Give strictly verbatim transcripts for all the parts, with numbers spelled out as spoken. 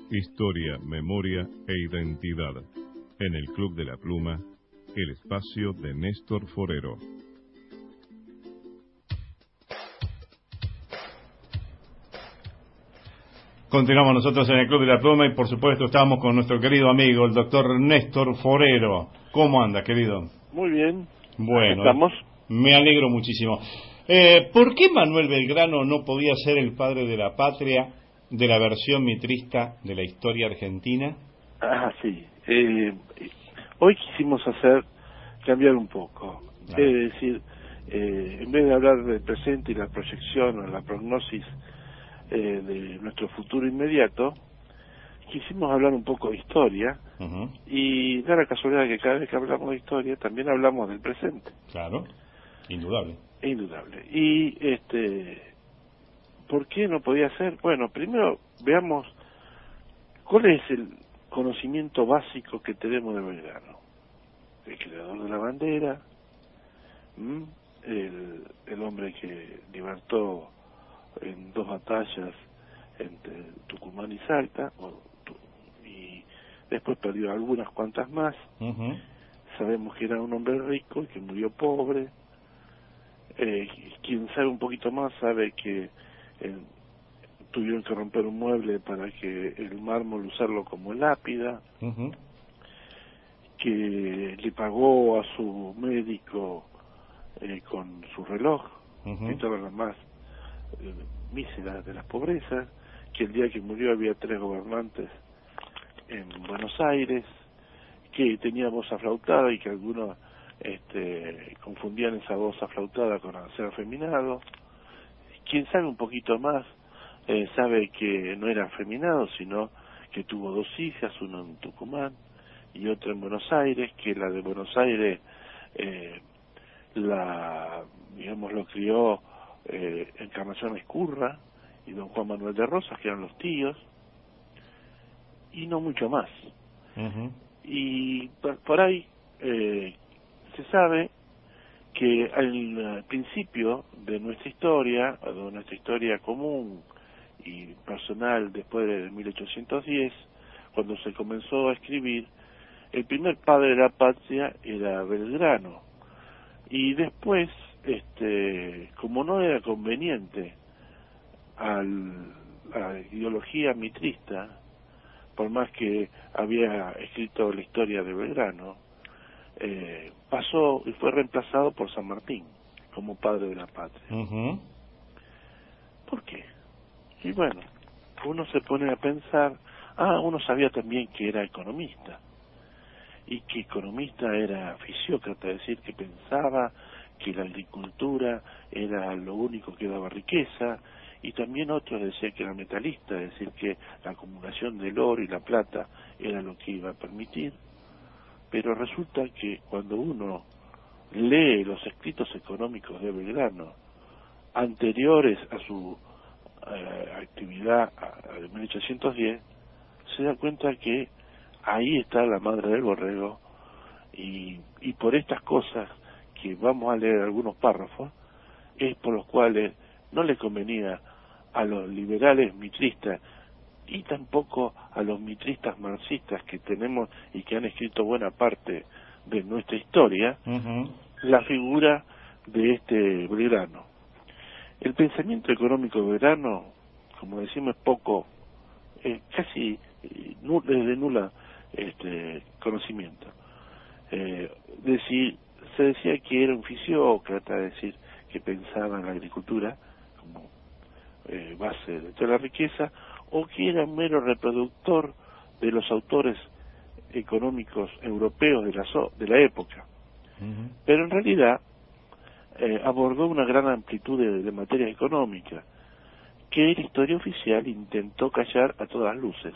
Historia, memoria e identidad. En el Club de la Pluma, el espacio de Néstor Forero. Continuamos nosotros en el Club de la Pluma y por supuesto estamos con nuestro querido amigo, el doctor Néstor Forero. ¿Cómo anda, querido? Muy bien. Bueno, ¿estamos? Me alegro muchísimo. Eh, ¿Por qué Manuel Belgrano no podía ser el padre de la patria de la versión mitrista de la historia argentina? Ah, sí. Eh, hoy quisimos hacer, cambiar un poco. Es ah. decir, eh, en vez de hablar del presente y la proyección o la prognosis eh, de nuestro futuro inmediato, quisimos hablar un poco de historia. Uh-huh. Y da la casualidad que cada vez que hablamos de historia también hablamos del presente. Claro, indudable. Indudable. Y este, ¿por qué no podía ser? Bueno, primero veamos cuál es el conocimiento básico que tenemos de Belgrano. El creador de la bandera, el, el hombre que libertó en dos batallas entre Tucumán y Salta, y después perdió algunas cuantas más. Uh-huh. Sabemos que era un hombre rico y que murió pobre. Eh, quien sabe un poquito más sabe que eh, tuvieron que romper un mueble para que el mármol usarlo como lápida. Uh-huh. Que le pagó a su médico eh, con su reloj. Uh-huh. Y todas las más eh, míseras de las pobrezas, que el día que murió había tres gobernantes en Buenos Aires, que tenía voz aflautada y que algunos este, confundían esa voz aflautada con ser afeminado. Quien sabe un poquito más eh, sabe que no era afeminado, sino que tuvo dos hijas, una en Tucumán y otra en Buenos Aires, que la de Buenos Aires eh, la, digamos, lo crió eh, Encarnación Escurra y don Juan Manuel de Rosas, que eran los tíos, y no mucho más. Uh-huh. Y por, por ahí eh, se sabe que al principio de nuestra historia, de nuestra historia común y personal después de mil ochocientos diez, cuando se comenzó a escribir, el primer padre de la patria era Belgrano. Y después, este, como no era conveniente al, a la ideología mitrista, por más que había escrito la historia de Belgrano, eh, pasó y fue reemplazado por San Martín como padre de la patria. Uh-huh. ¿Por qué? Y bueno, uno se pone a pensar, ah, uno sabía también que era economista, y que economista era fisiócrata, es decir, que pensaba que la agricultura era lo único que daba riqueza, y también otros decían que era metalista, es decir, que la acumulación del oro y la plata era lo que iba a permitir. Pero resulta que cuando uno lee los escritos económicos de Belgrano, anteriores a su eh, actividad de mil ochocientos diez, se da cuenta que ahí está la madre del borrego, y, y por estas cosas que vamos a leer algunos párrafos, es por los cuales no le convenía a los liberales mitristas y tampoco a los mitristas marxistas que tenemos y que han escrito buena parte de nuestra historia, uh-huh, la figura de este Belgrano. El pensamiento económico de Belgrano, como decimos, es poco, eh, casi eh, nul, de nula este, conocimiento. Eh, decir, se decía que era un fisiócrata, es decir, que pensaba en la agricultura como eh, base de toda la riqueza, o que era un mero reproductor de los autores económicos europeos de la, so, de la época. Uh-huh. Pero en realidad eh, abordó una gran amplitud de, de materias económicas que la historia oficial intentó callar a todas luces.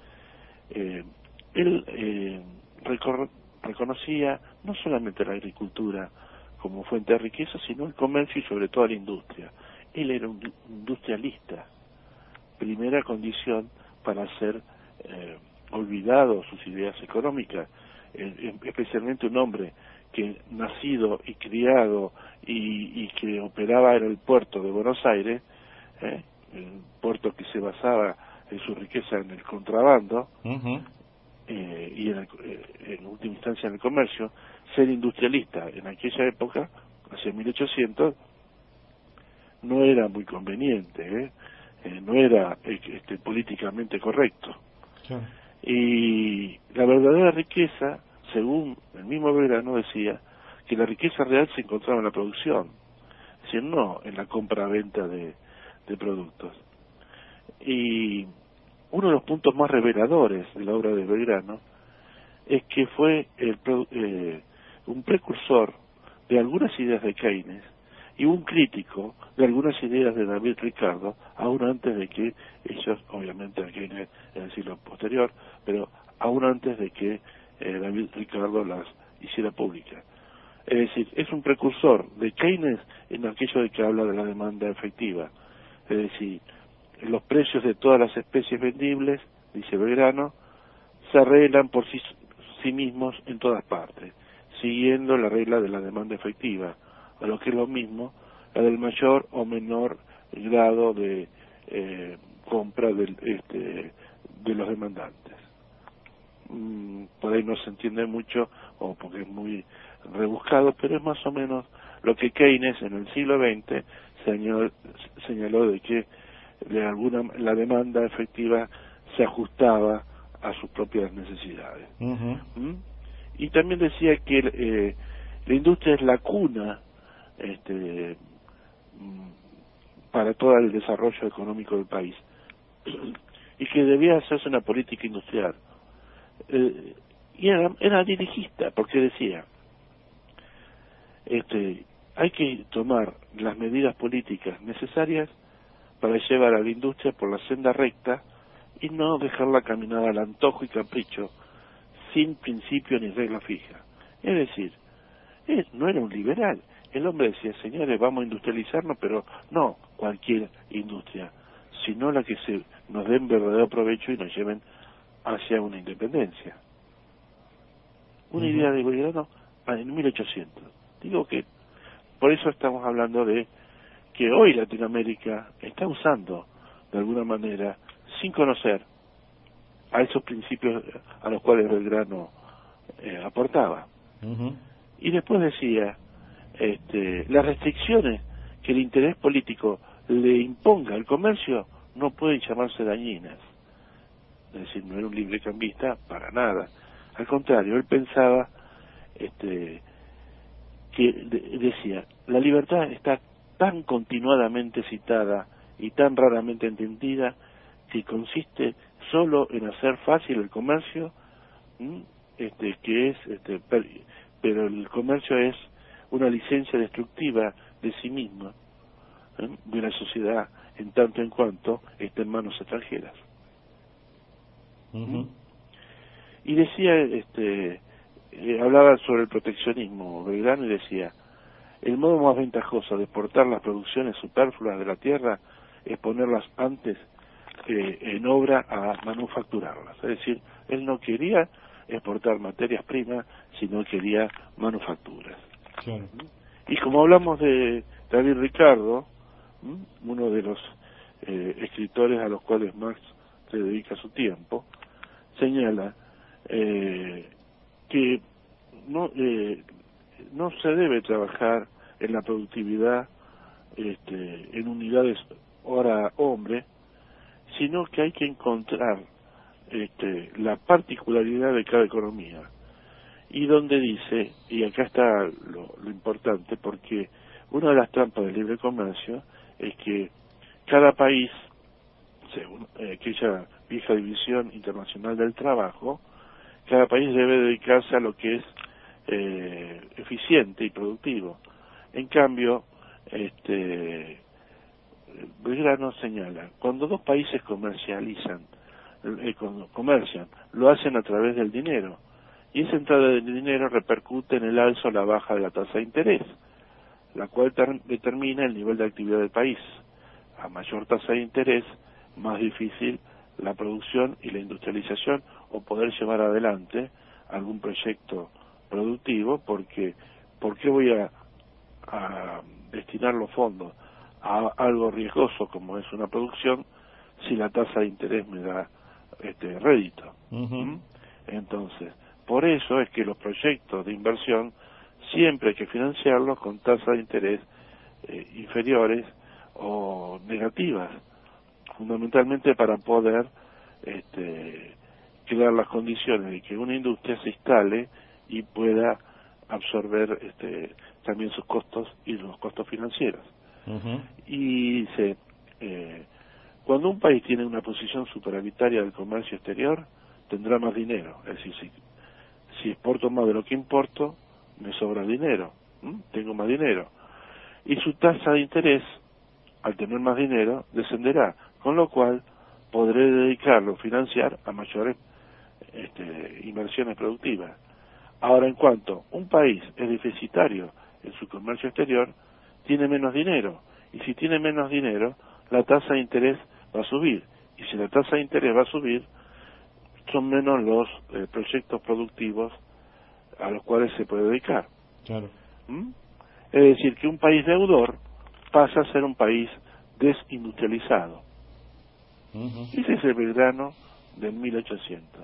Eh, él eh, recor- reconocía no solamente la agricultura como fuente de riqueza, sino el comercio y sobre todo la industria. Él era un industrialista, primera condición para ser eh, olvidado sus ideas económicas, eh, especialmente un hombre que nacido y criado y, y que operaba en el puerto de Buenos Aires, eh, el puerto que se basaba eh, su riqueza en el contrabando, uh-huh. eh, y en, el, eh, en última instancia en el comercio. Ser industrialista en aquella época, hacia mil ochocientos, no era muy conveniente, ¿eh? Eh, no era eh, este, políticamente correcto. Sí. Y la verdadera riqueza, según el mismo Belgrano decía, que la riqueza real se encontraba en la producción, es decir, no en la compra-venta de, de productos. Y uno de los puntos más reveladores de la obra de Belgrano es que fue el, eh, un precursor de algunas ideas de Keynes y un crítico de algunas ideas de David Ricardo, aún antes de que ellos, obviamente a Keynes en el siglo posterior, pero aún antes de que eh, David Ricardo las hiciera públicas. Es decir, es un precursor de Keynes en aquello de que habla de la demanda efectiva. Es decir, los precios de todas las especies vendibles, dice Belgrano, se arreglan por sí, sí mismos en todas partes, siguiendo la regla de la demanda efectiva, a lo que es lo mismo, la del mayor o menor grado de eh, compra del, este, de los demandantes. Mm, por ahí no se entiende mucho, o porque es muy rebuscado, pero es más o menos lo que Keynes en el siglo veinte señaló, señaló de que de alguna la demanda efectiva se ajustaba a sus propias necesidades. Uh-huh. ¿Mm? Y también decía que eh, la industria es la cuna este, para todo el desarrollo económico del país y que debía hacerse una política industrial. Eh, y era, era dirigista, porque decía, este, hay que tomar las medidas políticas necesarias para llevar a la industria por la senda recta y no dejarla caminar al antojo y capricho sin principio ni regla fija. Es decir, él no era un liberal. El hombre decía, señores, vamos a industrializarnos, pero no cualquier industria, sino la que se nos den verdadero provecho y nos lleven hacia una independencia. Una uh-huh. idea de Belgrano en mil ochocientos. Digo que por eso estamos hablando de que hoy Latinoamérica está usando, de alguna manera, sin conocer, a esos principios a los cuales Belgrano eh, aportaba. Uh-huh. Y después decía, este, las restricciones que el interés político le imponga al comercio no pueden llamarse dañinas. Es decir, no era un librecambista para nada. Al contrario, él pensaba este, que de, decía, la libertad está tan continuadamente citada y tan raramente entendida que consiste solo en hacer fácil el comercio, este, que es, este, per, pero el comercio es una licencia destructiva de sí misma, ¿eh? de una sociedad en tanto en cuanto está en manos extranjeras. Uh-huh. Y decía, este, eh, hablaba sobre el proteccionismo Belgrano y decía, el modo más ventajoso de exportar las producciones superfluas de la tierra es ponerlas antes eh, en obra a manufacturarlas. Es decir, él no quería exportar materias primas, sino quería manufacturas. Claro. Y como hablamos de David Ricardo, uno de los eh, escritores a los cuales Marx se dedica su tiempo, señala eh, que no eh, no se debe trabajar en la productividad este, en unidades hora-hombre, sino que hay que encontrar este, la particularidad de cada economía. Y donde dice, y acá está lo, lo importante, porque una de las trampas del libre comercio es que cada país, según eh, aquella vieja división internacional del trabajo, cada país debe dedicarse a lo que es eh, eficiente y productivo. En cambio, este Belgrano señala, cuando dos países comercializan, eh, comercian, lo hacen a través del dinero, y esa entrada del dinero repercute en el alza o la baja de la tasa de interés, la cual ter- determina el nivel de actividad del país. A mayor tasa de interés, más difícil la producción y la industrialización o poder llevar adelante algún proyecto productivo, porque ¿por qué voy a, a destinar los fondos a algo riesgoso como es una producción si la tasa de interés me da este rédito. Uh-huh. ¿Mm? Entonces, por eso es que los proyectos de inversión siempre hay que financiarlos con tasas de interés eh, inferiores o negativas, fundamentalmente para poder este, crear las condiciones de que una industria se instale y pueda absorber este, también sus costos y los costos financieros. Uh-huh. Y dice, eh, cuando un país tiene una posición superavitaria del comercio exterior, tendrá más dinero. Es decir, si, si exporto más de lo que importo, me sobra dinero, ¿m? tengo más dinero. Y su tasa de interés, al tener más dinero, descenderá, con lo cual podré dedicarlo, financiar a mayores este, inversiones productivas. Ahora, en cuanto un país es deficitario en su comercio exterior, tiene menos dinero, y si tiene menos dinero, la tasa de interés va a subir, y si la tasa de interés va a subir, son menos los eh, proyectos productivos a los cuales se puede dedicar. Claro. ¿Mm? Es decir, que un país deudor pasa a ser un país desindustrializado. Uh-huh. Ese es el Belgrano del mil ochocientos.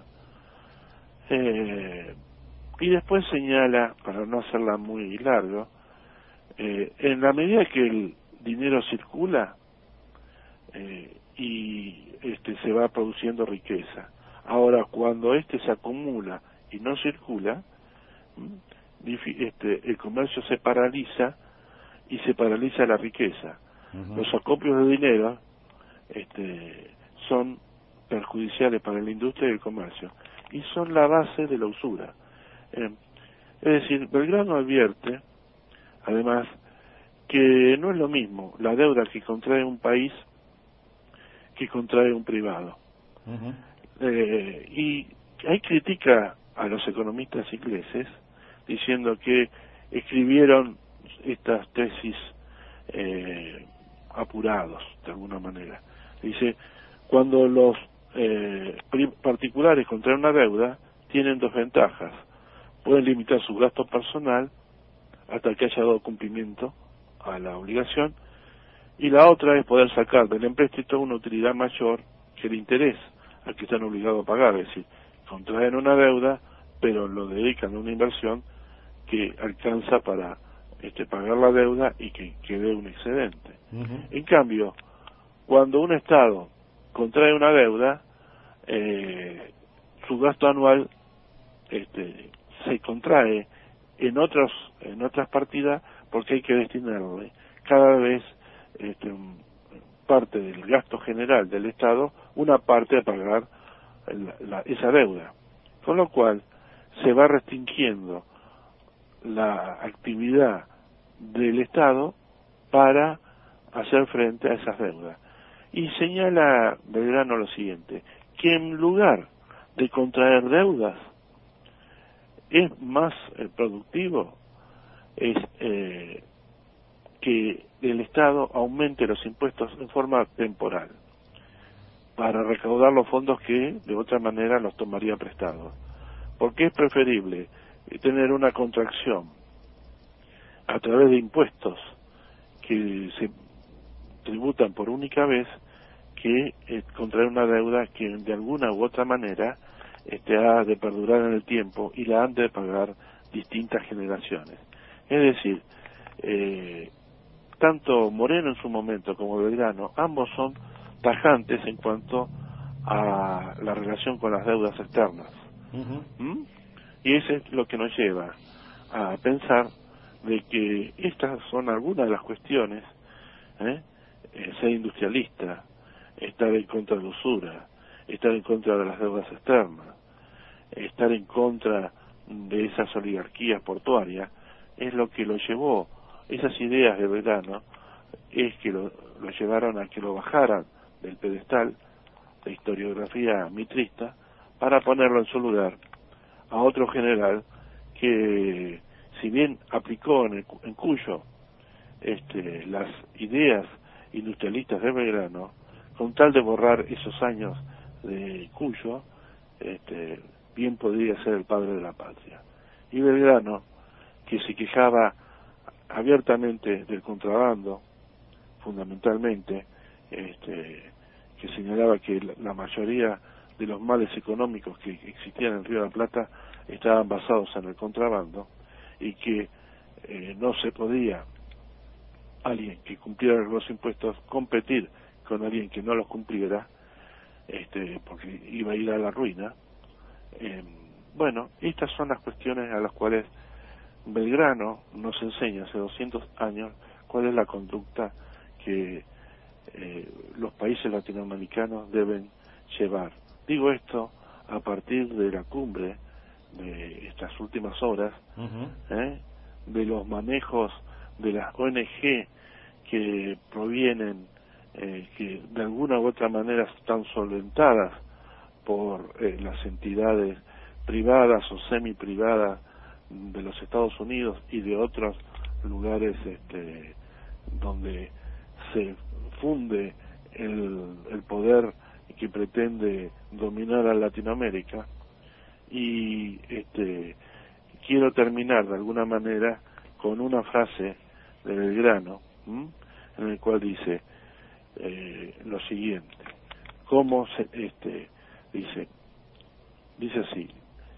Eh, y después señala, para no hacerla muy largo, eh, en la medida que el dinero circula eh, y este se va produciendo riqueza. Ahora, cuando este se acumula y no circula, este, el comercio se paraliza y se paraliza la riqueza. Uh-huh. Los acopios de dinero este, son perjudiciales para la industria y el comercio y son la base de la usura. Eh, es decir, Belgrano advierte, además, que no es lo mismo la deuda que contrae un país que contrae un privado. Uh-huh. Eh, y hay crítica a los economistas ingleses diciendo que escribieron estas tesis eh, apurados, de alguna manera. Dice, cuando los eh, particulares contraen una deuda, tienen dos ventajas. Pueden limitar su gasto personal hasta que haya dado cumplimiento a la obligación, y la otra es poder sacar del empréstito una utilidad mayor que el interés al que están obligados a pagar. Es decir, contraen una deuda, pero lo dedican a una inversión que alcanza para este, pagar la deuda y que quede un excedente. Uh-huh. En cambio, cuando un Estado contrae una deuda, eh, su gasto anual este, se contrae en otros en otras partidas porque hay que destinarle cada vez este, parte del gasto general del Estado, una parte a pagar la, la, esa deuda, con lo cual se va restringiendo la actividad del Estado para hacer frente a esas deudas. Y señala Belgrano lo siguiente, que en lugar de contraer deudas, es más eh, productivo es eh, que el Estado aumente los impuestos en forma temporal para recaudar los fondos que de otra manera los tomaría prestados. Porque es preferible tener una contracción a través de impuestos que se tributan por única vez que eh, contraer una deuda que de alguna u otra manera este, ha de perdurar en el tiempo y la han de pagar distintas generaciones. Es decir, eh, tanto Moreno en su momento como Belgrano, ambos son tajantes en cuanto a la relación con las deudas externas. Uh-huh. ¿Mm? Y eso es lo que nos lleva a pensar de que estas son algunas de las cuestiones, ¿eh? Eh, ser industrialista, estar en contra de la usura, estar en contra de las deudas externas, estar en contra de esas oligarquías portuarias, es lo que lo llevó, esas ideas de Belgrano, es que lo, lo llevaron a que lo bajaran del pedestal de historiografía mitrista para ponerlo en su lugar a otro general que, si bien aplicó en, el, en Cuyo este, las ideas industrialistas de Belgrano, con tal de borrar esos años de Cuyo, este, bien podría ser el padre de la patria. Y Belgrano, que se quejaba abiertamente del contrabando, fundamentalmente, este, que señalaba que la, la mayoría de los males económicos que existían en el Río de la Plata estaban basados en el contrabando y que eh, no se podía alguien que cumpliera los impuestos competir con alguien que no los cumpliera, este, porque iba a ir a la ruina. Eh, bueno, estas son las cuestiones a las cuales Belgrano nos enseña hace doscientos años cuál es la conducta que eh, los países latinoamericanos deben llevar. Digo esto a partir de la cumbre de estas últimas horas, uh-huh. ¿eh? de los manejos de las O N G que provienen, eh, que de alguna u otra manera están solventadas por eh, las entidades privadas o semi-privadas de los Estados Unidos y de otros lugares este, donde se funde el, el poder que pretende dominar a Latinoamérica. Y este, quiero terminar de alguna manera con una frase de Belgrano, ¿m? en el cual dice eh, lo siguiente: cómo se, este, dice, dice así,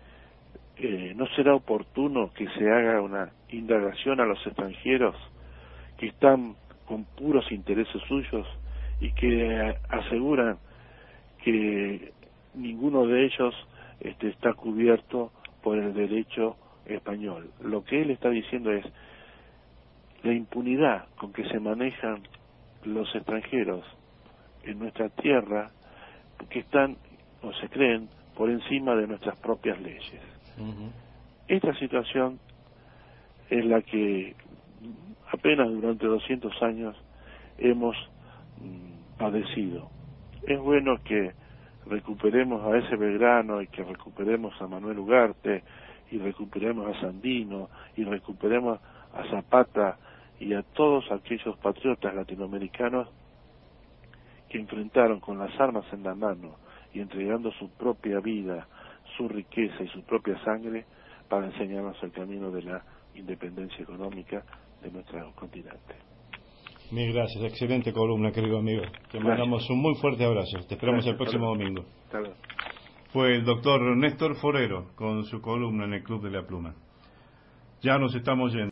eh, ¿no será oportuno que se haga una indagación a los extranjeros que están con puros intereses suyos y que aseguran que ninguno de ellos este, está cubierto por el derecho español? Lo que él está diciendo es la impunidad con que se manejan los extranjeros en nuestra tierra, que están o se creen por encima de nuestras propias leyes. Uh-huh. Esta situación es la que apenas durante doscientos años hemos mm, padecido. Es bueno que recuperemos a ese Belgrano y que recuperemos a Manuel Ugarte y recuperemos a Sandino y recuperemos a Zapata y a todos aquellos patriotas latinoamericanos que enfrentaron con las armas en la mano y entregando su propia vida, su riqueza y su propia sangre para enseñarnos el camino de la independencia económica de nuestro continente. Mil gracias, excelente columna, querido amigo. Te mandamos un muy fuerte abrazo. Te esperamos gracias, el próximo domingo. Fue el doctor Néstor Forero con su columna en el Club de la Pluma. Ya nos estamos yendo.